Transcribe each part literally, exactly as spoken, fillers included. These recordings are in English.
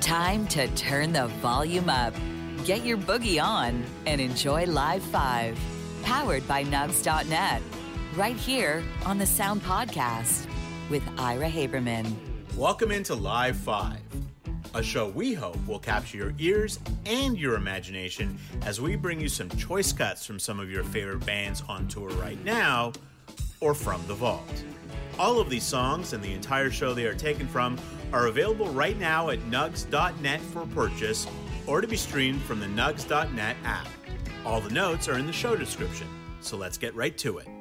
Time to turn the volume up. Get your boogie on and enjoy Live five, powered by Nugs dot net, right here on the Sound Podcast with Ira Haberman. Welcome into Live five, a show we hope will capture your ears and your imagination as we bring you some choice cuts from some of your favorite bands on tour right now or from the vault. All of these songs and the entire show they are taken from are available right now at Nugs dot net for purchase or to be streamed from the Nugs dot net app. All the notes are in the show description, so let's get right to it.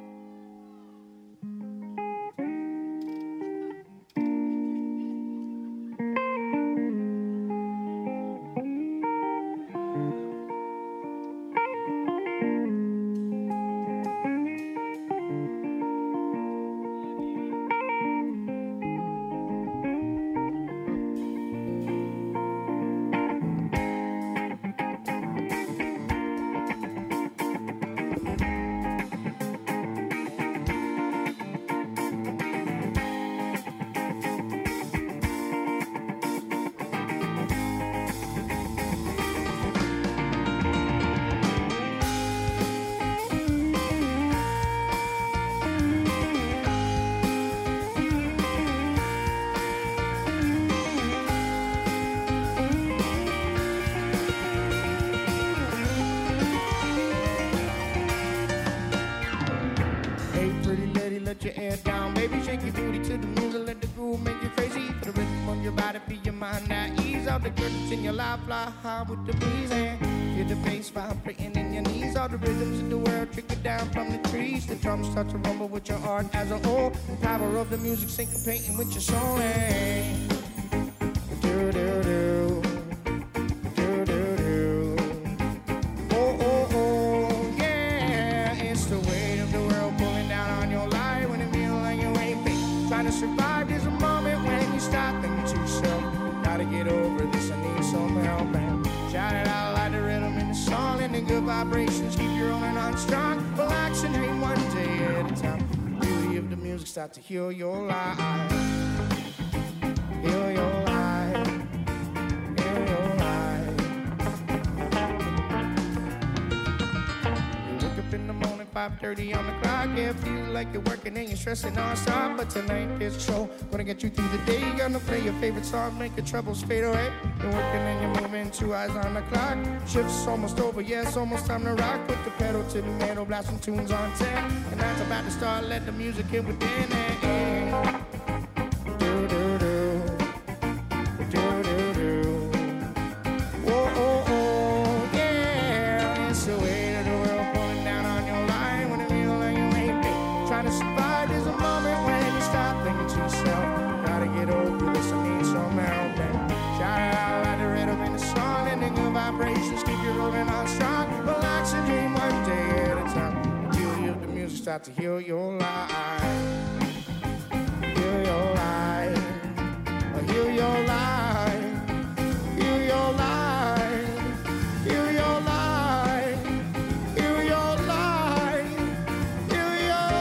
Fly high with the breeze and feel the bass vibrating in your knees. All the rhythms in the world trickle down from the trees. The drums start to rumble with your heart as a whole. The power of the music syncopating with your soul. And do do do, do do do. Oh oh oh, yeah. It's the weight of the world pulling down on your life when it feels like you ain't been trying to survive. There's a moment when you stop thinking to yourself, gotta get over this. I need some help, man. Shout it out like the rhythm in the song, and the good vibrations keep you rolling on strong. Relax and dream one day at a time. The beauty of the music start to heal your life. Heal your life. Heal your life. You wake up in the morning, five thirty on the clock. Yeah, feel like you're working and you're stressing non-stop. But tonight there's a show gonna get you through the day. You're gonna play your favorite song, make your troubles fade away. You're working and you're moving, two eyes on the clock. Shift's almost over, yeah, it's almost time to rock. Put the pedal to the metal, blast some tunes on ten. And that's about to start, let the music hit within it. Do do do, do do do. Whoa oh oh, yeah. It's the weight of the world pulling down on your life when it feels like you ain't been trying to survive. There's a moment when you stop thinking to yourself, gotta get over this, I need some help, man. Shout it out like the rhythm in the song, and the good vibrations keep you rolling on strong. Relax and dream one day at a time. The beauty of the music start to heal your life. Heal your life. Heal your life. Heal your life. Heal your life. Heal your life. Heal your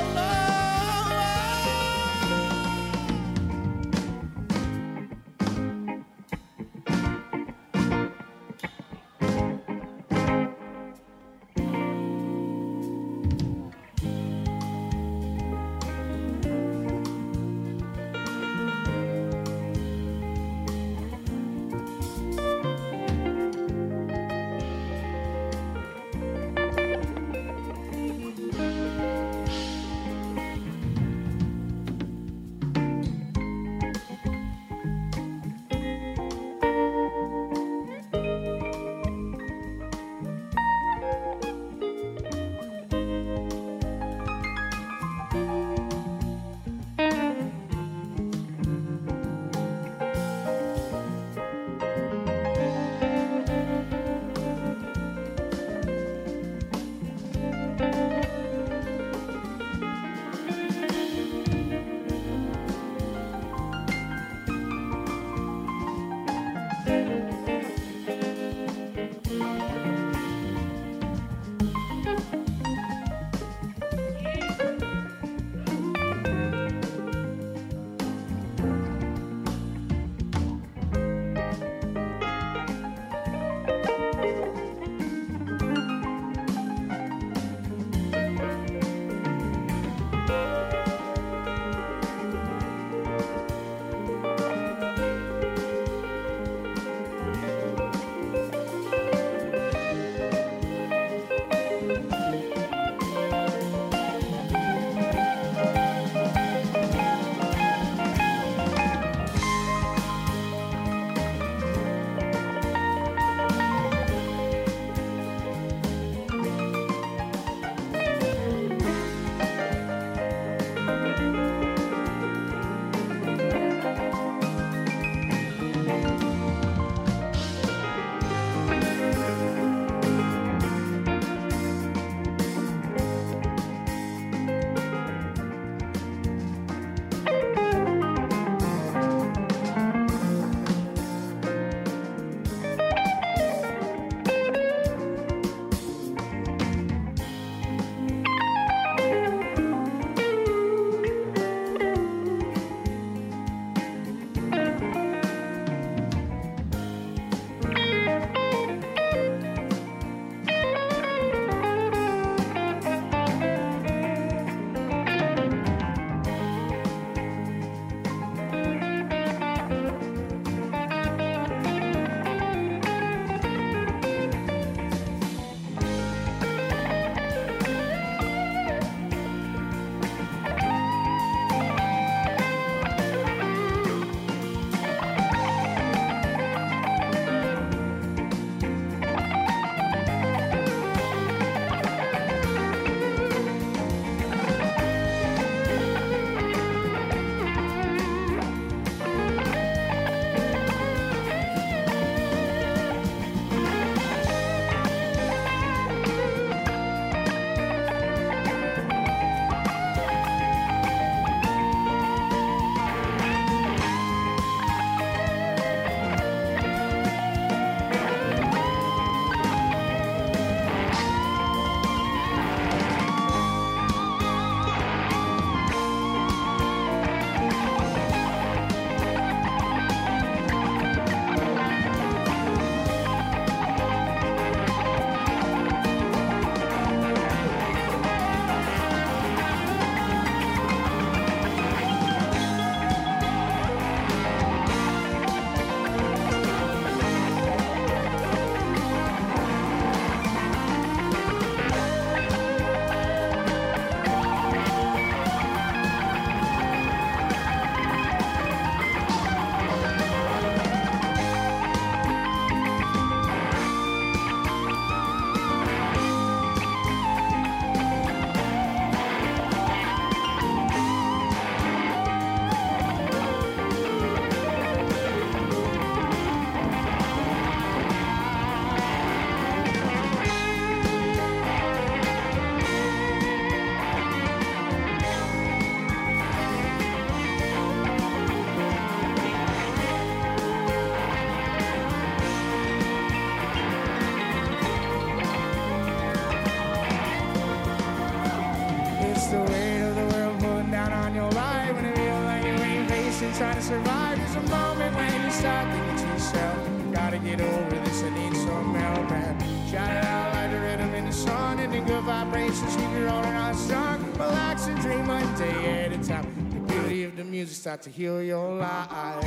gotta get over this, I need some help, man. Shout it out like the rhythm in the song, and the good vibrations keep you rolling on strong. Relax and dream one day at a time. The beauty of the music start to heal your life.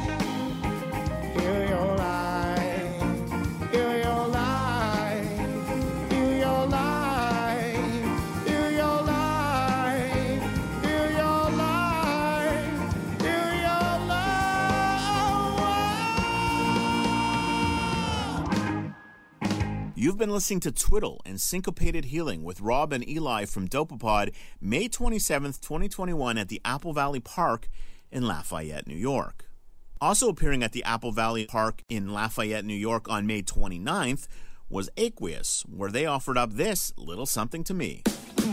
Heal your life. Heal your life. Heal your life. Heal your life. Heal your life. Heal your life. You've been listening to Twiddle and Syncopated Healing with Rob and Eli from Dopapod, May twenty-seventh, twenty twenty-one at the Apple Valley Park in Lafayette, New York. Also appearing at the Apple Valley Park in Lafayette, New York on May twenty-ninth was Aqueous, where they offered up this little something to me.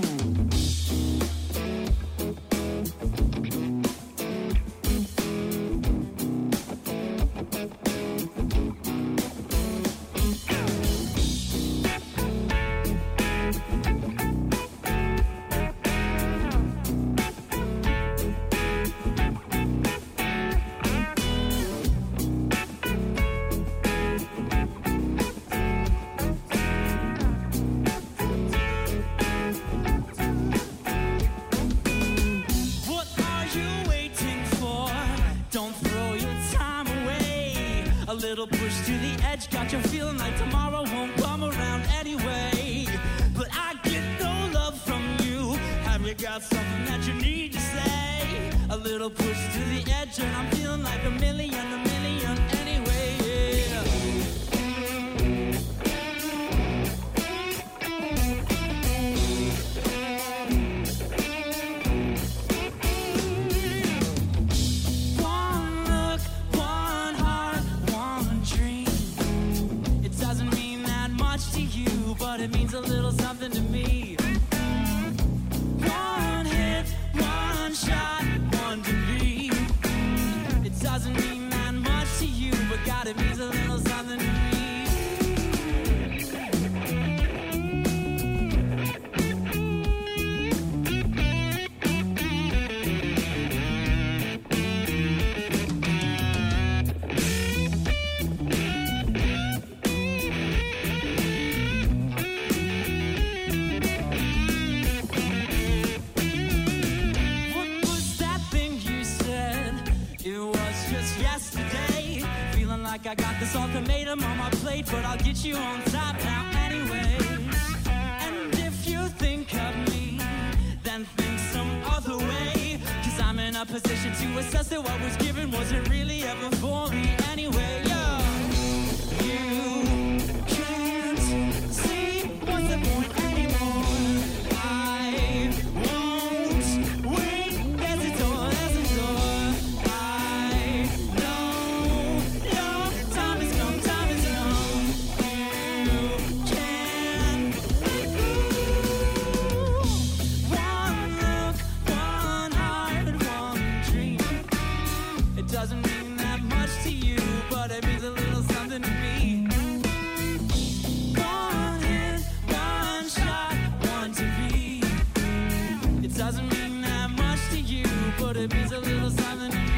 Got you feeling like tomorrow won't come around anyway. But I get no love from you. Have you got something that you need to say? A little push to the edge and I'm feeling like a million, a million anyway, yeah. One look, one heart, one dream. It doesn't mean that much to you, but it means a little something to me. One hit, one shot, one to be. It doesn't mean that much to you, but God, it means a little something to me. Like I got this ultimatum on my plate, but I'll get you on top now anyways. And if you think of me, then think some other way, cause I'm in a position to assess that what was given wasn't really ever for me anyway. Yo, you can't see what's the point anymore. I won't wait, there's a door, there's a door. I know time has come, time has come. You can one look, one heart, one dream. It doesn't mean that much to you, but it means a little something to me. One hit, one shot, one to be. It doesn't mean that much to you, but it means a little something to me.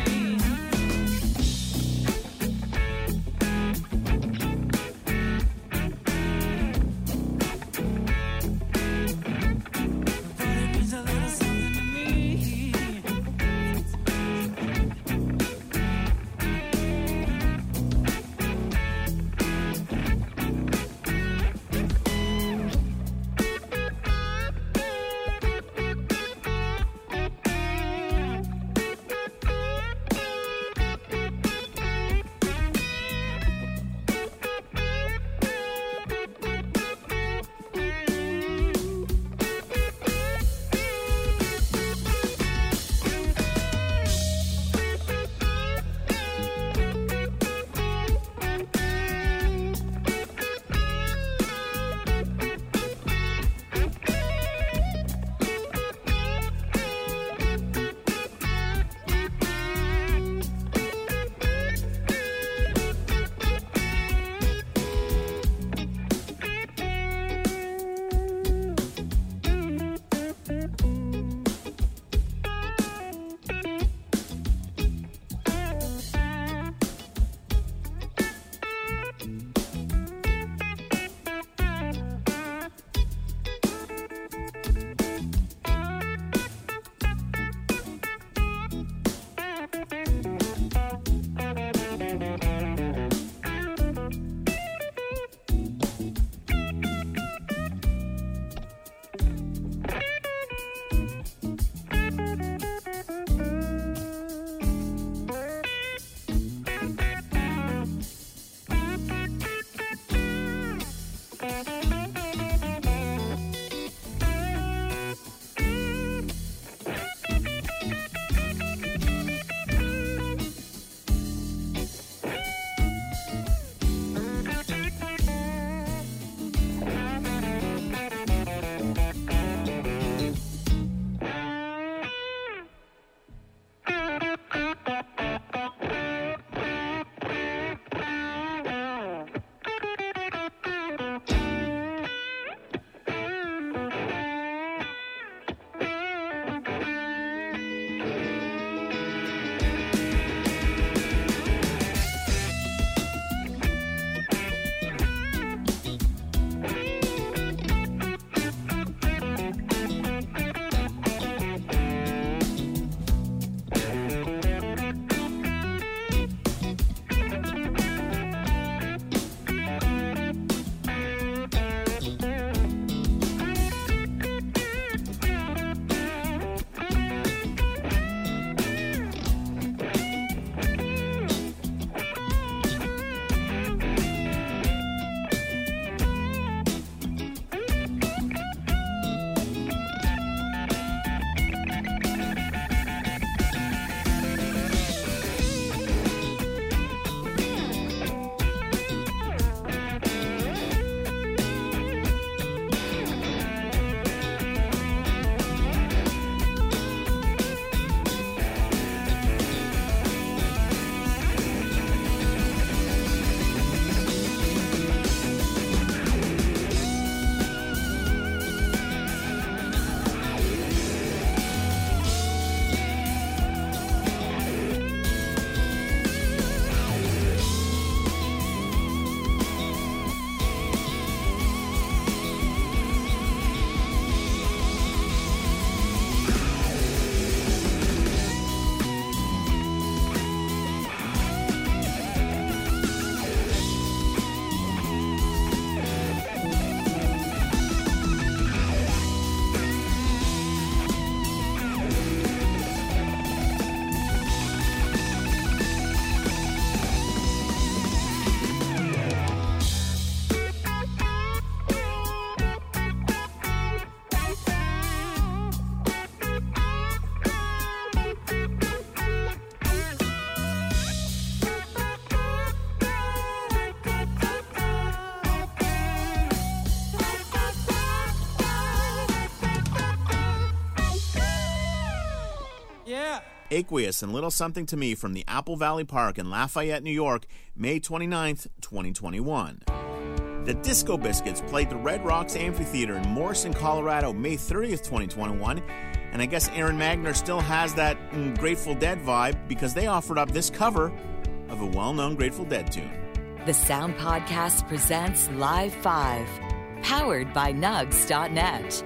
Aqueous and Little Something to Me from the Apple Valley Park in Lafayette, New York, May twenty-ninth, twenty twenty-one. The Disco Biscuits played the Red Rocks Amphitheater in Morrison, Colorado, May thirtieth, twenty twenty-one. And I guess Aaron Magner still has that mm, Grateful Dead vibe because they offered up this cover of a well-known Grateful Dead tune. The Sound Podcast presents Live five, powered by Nugs dot net.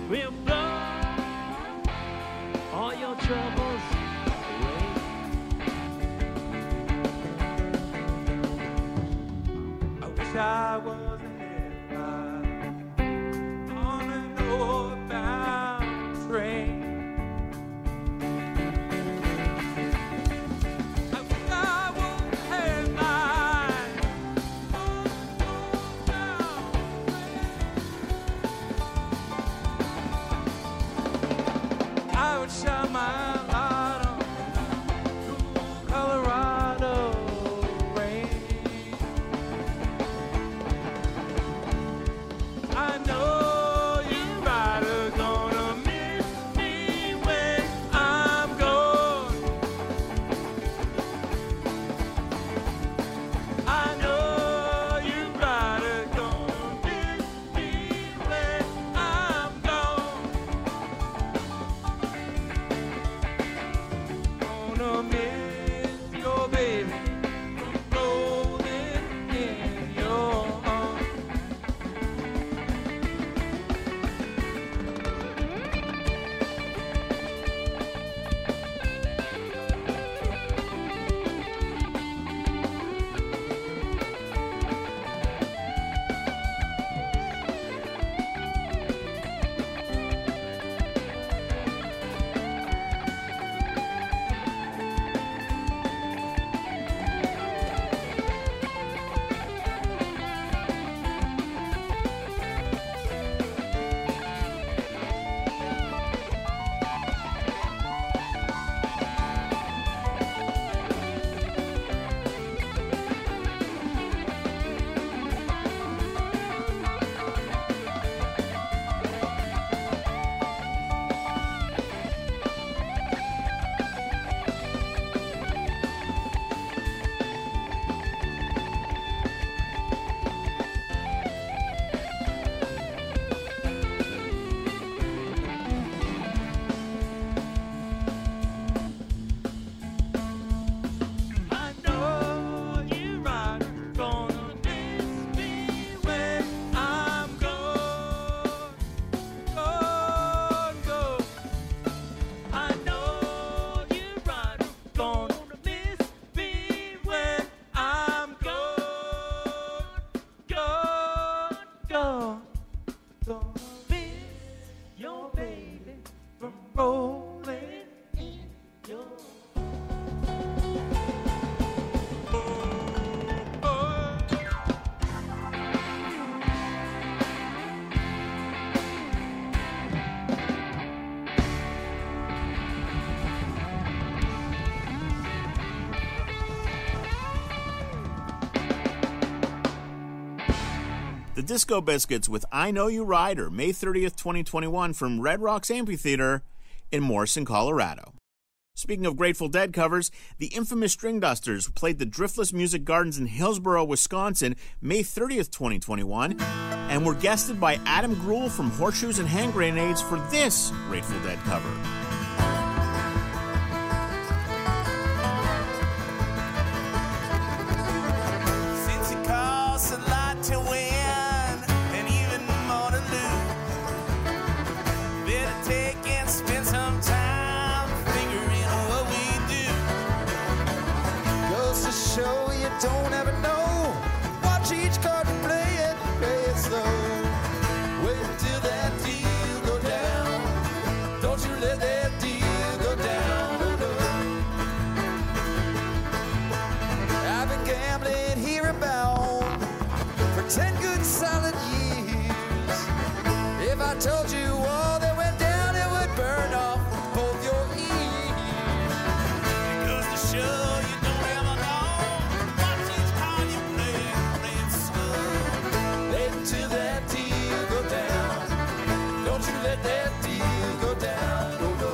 will blow all your troubles away. I wish I was ahead on an northbound train. Shine my light on cool Colorado rain. I know you rider gonna miss me when I'm gone. I know you rider gonna miss me when I'm gone. Gonna miss your baby rolling in your arms. I know you rider gonna miss me when I'm gone, gone, gone. I know you rider gonna miss me when I'm gone, gone, gone. Gonna miss your baby from rolling in your The Disco Biscuits with I Know You Rider, May thirtieth, twenty twenty-one, from Red Rocks Amphitheater in Morrison, Colorado. Speaking of Grateful Dead covers, the infamous String Dusters played the Driftless Music Gardens in Hillsboro, Wisconsin, May thirtieth, twenty twenty-one, and were guested by Adam Grule from Horseshoes and Hand Grenades for this Grateful Dead cover. Since it costs a lot to win and even more to lose, better take and spend some time figuring what we do. Goes to show you don't ever know. Watch each card and play it, play it slow. Wait until that deal go down. Don't you let that deal go down. Oh, no. I've been gambling here about for ten good solid years. If I told you all that went down, it would burn off both your ears. It goes to show you don't ever know. Watch each card you play, play it slow. Wait until that deal go down. Don't you let that deal go down. No, no.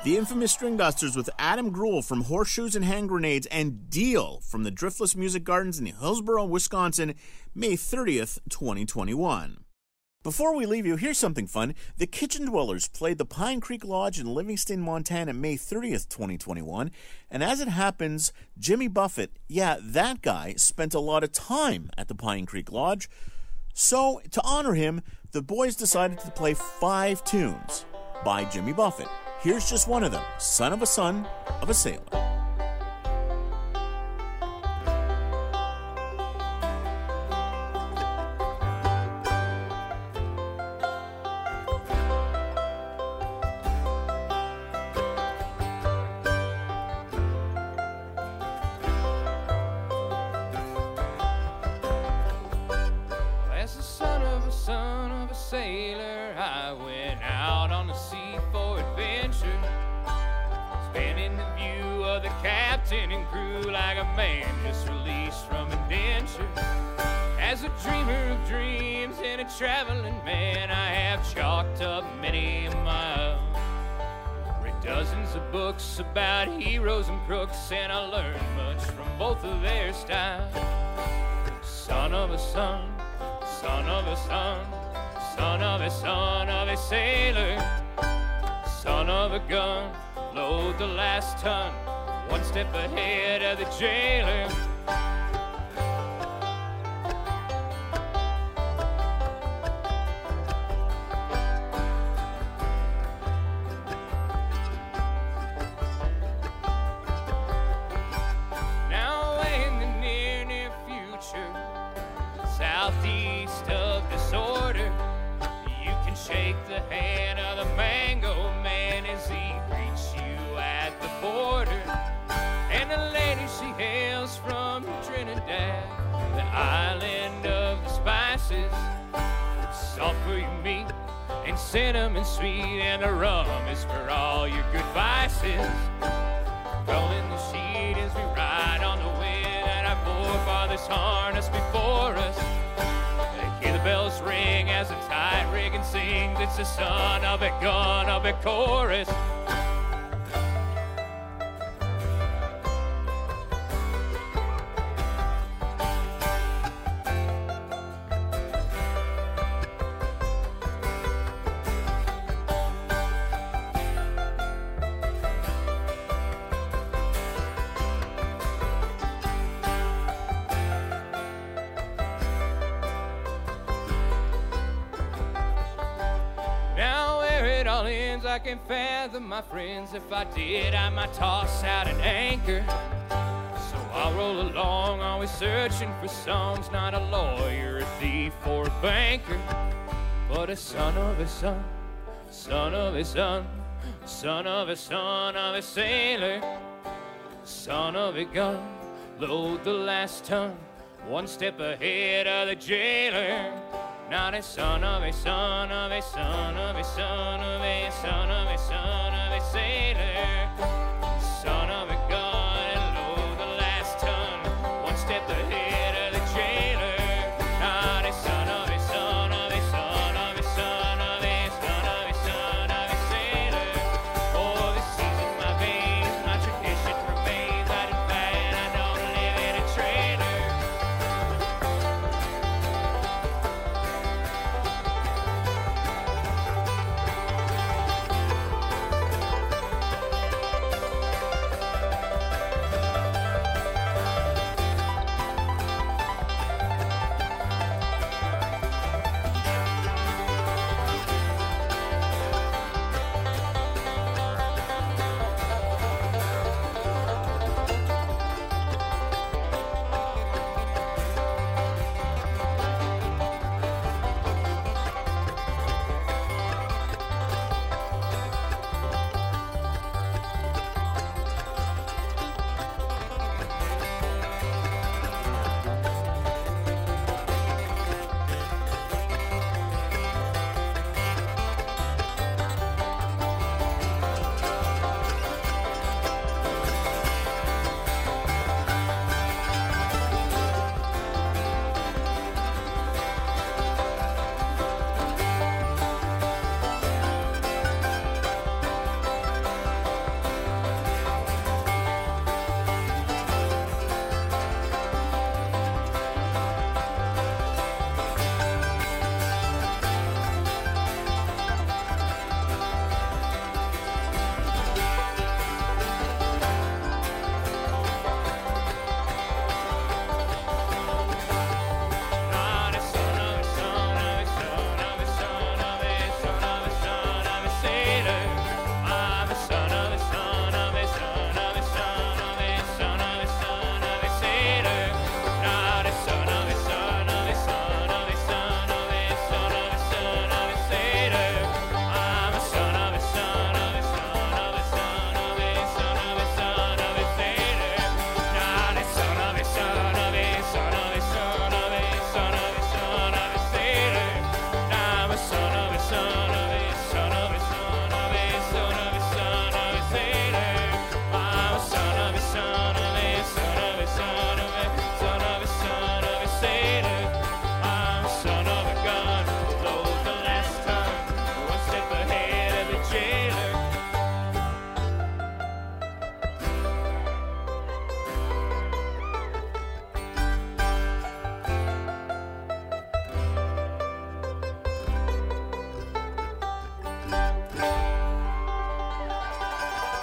The infamous String Dusters with Adam Greuel from Horseshoes and Hand Grenades and Deal from the Driftless Music Gardens in Hillsboro, Wisconsin, May thirtieth, twenty twenty-one. Before we leave you, here's something fun. The Kitchen Dwellers played the Pine Creek Lodge in Livingston, Montana, May thirtieth, twenty twenty-one. And as it happens, Jimmy Buffett, yeah, that guy, spent a lot of time at the Pine Creek Lodge. So, to honor him, the boys decided to play five tunes by Jimmy Buffett. Here's just one of them, Son of a Son of a Sailor. And grew like a man just released from indenture. As a dreamer of dreams and a traveling man, I have chalked up many a mile. Read dozens of books about heroes and crooks, and I learned much from both of their styles. Son of a son, son of a son, son of a son of a sailor, son of a gun, load the last ton, one step ahead of the jailer. Now in the near, near future, southeast of disorder, you can shake the hand of the Mango Man as he greets you at the border. And the lady she hails from Trinidad, the island of the spices, salt for your meat and cinnamon sweet, and the rum is for all your good vices. Rolling the sheet as we ride on the wind, and our forefathers harness before us. They hear the bells ring as the tide rigging sings. It's the son of a gun of a chorus. I can fathom, my friends. If I did, I might toss out an anchor. So I'll roll along, always searching for songs. Not a lawyer, a thief, or a banker, but a son of a son, son of a son, son of a son of a sailor, son of a gun, load the last ton, one step ahead of the jailer. Not a son of a son of a son of a son of a son of a son of a sailor, son of a gun, and load the last ton, one step ahead of the jailer. Not a son of a son of a son of a son of a son of a son of a sailor. Oh, the seas in my veins, my tradition remains. I didn't fight, I don't live in a trailer.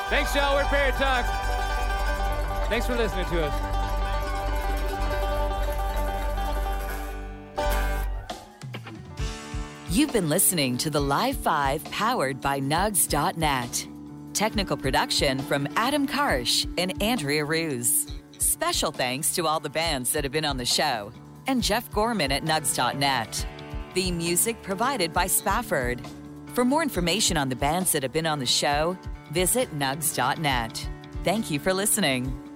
Thanks, y'all. We're Parrot Talk. Thanks for listening to us. You've been listening to the Live Five powered by Nugs dot net. Technical production from Adam Karsh and Andrea Ruse. Special thanks to all the bands that have been on the show and Jeff Gorman at Nugs dot net. The music provided by Spafford. For more information on the bands that have been on the show, visit Nugs dot net. Thank you for listening.